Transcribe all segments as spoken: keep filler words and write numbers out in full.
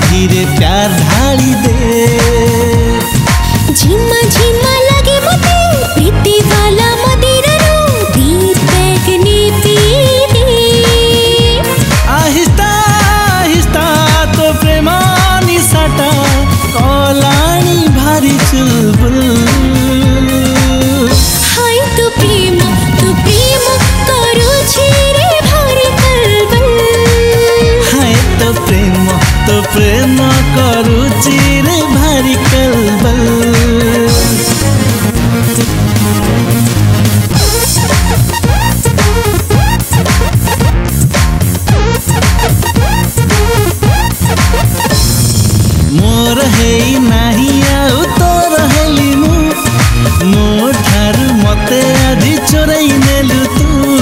धीरे प्यार ढाली दे। झिमा झिमा लगे मते प्रीति वाला मदिरा रो दी पैगनी पी दे। आहिस्ता आहिस्ता तो प्रेमानी साटा कलानी भारी चुलबुल। हाय तू प्रेम तू प्रेम करूछि रे भारी कलबल। हाय तो प्रेम तो प्रेम करूछि रे भारी कलबल। मोर हेई नाही आउ तोर हेली मु मो ठारू मते आधी चोराई नेलु तू।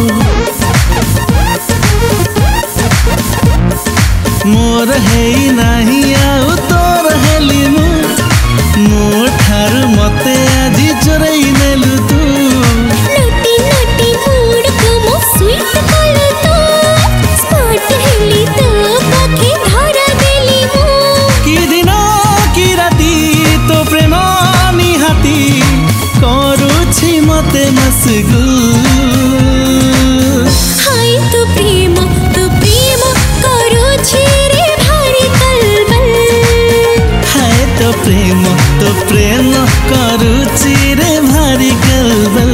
मोर हेई नाही आउ तोर हेली मु मो ठारू मते आधी चोराई नेलु तू। नटी नटी मूड को मो स्वीट कल तो स्मार्ट हेली तो पाखे धरा देली मु। कि दिन कि राति तो प्रेम निहाती करूछि मते मसगुल। हाय तू प्रेम तू प्रेम करूछि रे भारी कलबल। हाय तो प्रेम तो प्रेम करूछि रे भारी कलबल।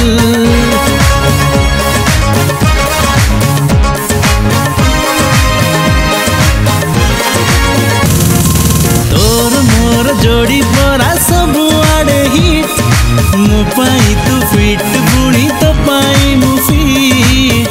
तोर मोर जोड़ी परा सबु आड़े हिट मो पाई तू फिट बुणी तो पाई मु फिट।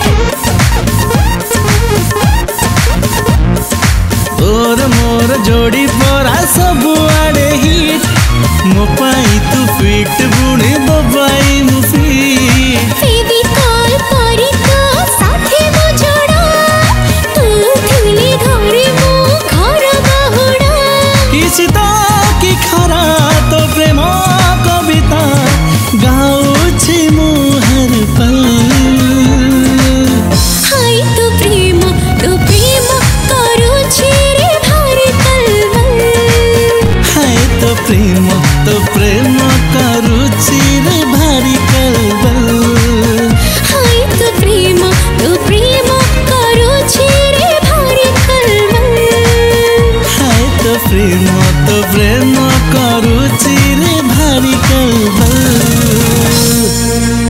तोर मोर जोड़ी परा सबु आड़े हिट मो पाई तू फिट बुणी तो पाई मु फिट। बेबी कॉल करी तो साथे मो जोड़ा तू थिली घरे मो घर बहुड़ा। किसी तो की खरा तो प्रेम कविता गाउछि मु हर पल। हाय तू प्रेम तू प्रेम करूछि रे भारी कलबल। हाय तो प्रेम तो प्रेम करूछि रे भारी कलबल। हाय तू प्रेम तू प्रेम करूछि रे भारी कलबल। हाय तो प्रेम तो प्रेम